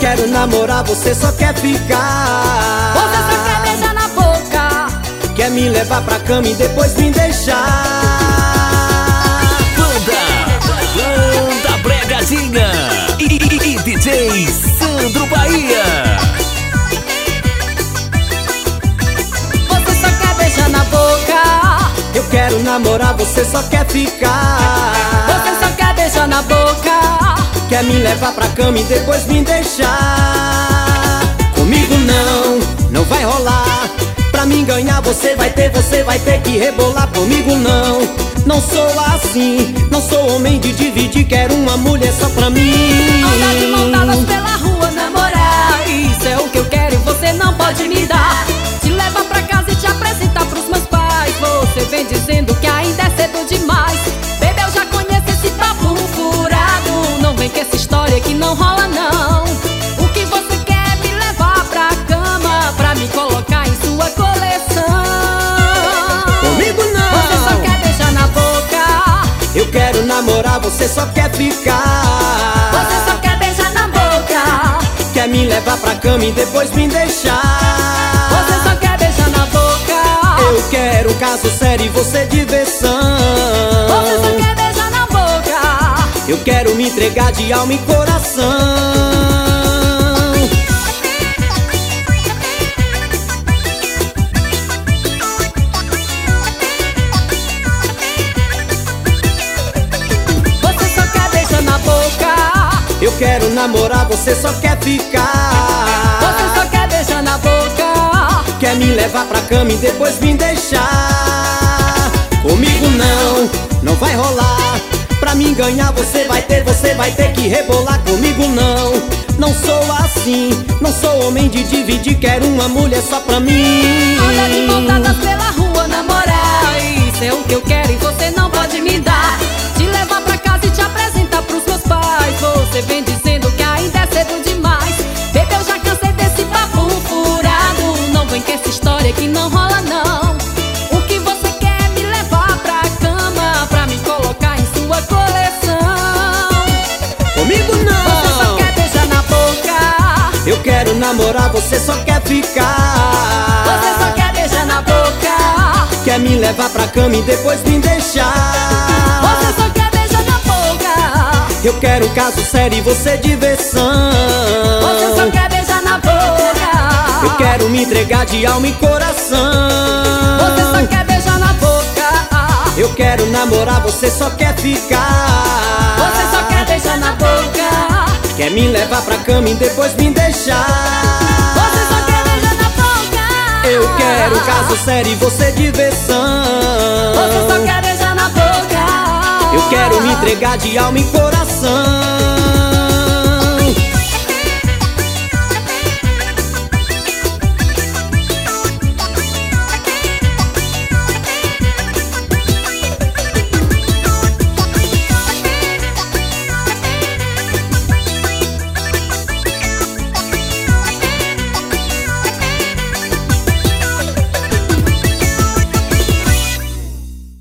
quero namorar, você só quer ficar. Você só quer beijar na boca, quer me levar pra cama e depois me deixar. Banda Bregadinha e DJ Sandro Bahia. você só quer beijar na boca, Eu quero namorar, você só quer ficar. você só quer beijar na boca, Quer me levar pra cama e depois me deixar. Comigo não vai rolar. Pra me ganhar você vai ter que rebolar. Comigo não sou assim. Não sou homem de dividir, quero uma mulher só pra mim. andar de mão dadas pela rua, namorar. Isso é o que eu quero e você não pode me dar. Te levar pra casa e te apresentar pros meus pais. Você vem dizendo que ainda é cedo demais. Baby, eu já conheço esse papo furado. Não vem com essa história que não rola não. O que você quer me levar pra cama, pra me colocar em sua coleção. Comigo Você só não. quer beijar na boca, Eu quero namorar, você só quer ficar. você só quer beijar na boca, Quer me levar pra cama e depois me deixar. você só quer beijar na boca, Eu quero um caso sério e você diversão. você só quer beijar na boca. Eu quero me entregar de alma e coração. Você só quer beijar na boca, Eu quero namorar, você só quer ficar. você só quer beijar na boca, Quer me levar pra cama e depois me deixar. Comigo não vai rolar. Pra me ganhar você vai ter que rebolar. Comigo não sou assim. Não sou homem de dividir, quero uma mulher só pra mim. andar de mão dadas pela rua, namorar. Isso é o que eu quero e você não pode me dar. Te levar pra casa e te apresentar pros meus pais. Você vem dizendo que ainda é cedo demais. Baby, eu já cansei desse papo furado. Não vem com essa história que não rola não. O que você quer me levar pra cama, pra me colocar em sua coleção. Comigo Você só não. quer beijar na boca, Eu quero namorar, você só quer ficar. você só quer beijar na boca, Quer me levar pra cama e depois me deixar. você só quer beijar na boca, Eu quero um caso sério e você diversão. você só quer beijar na boca, Eu quero me entregar de alma e coração. você só quer beijar na boca, Eu quero namorar, você só quer ficar. você só quer beijar na boca, Quer me levar pra cama e depois me deixar. você só quer beijar na boca. Eu quero um caso sério e você diversão. Você só quer beijar na boca, Eu quero me entregar de alma e coração.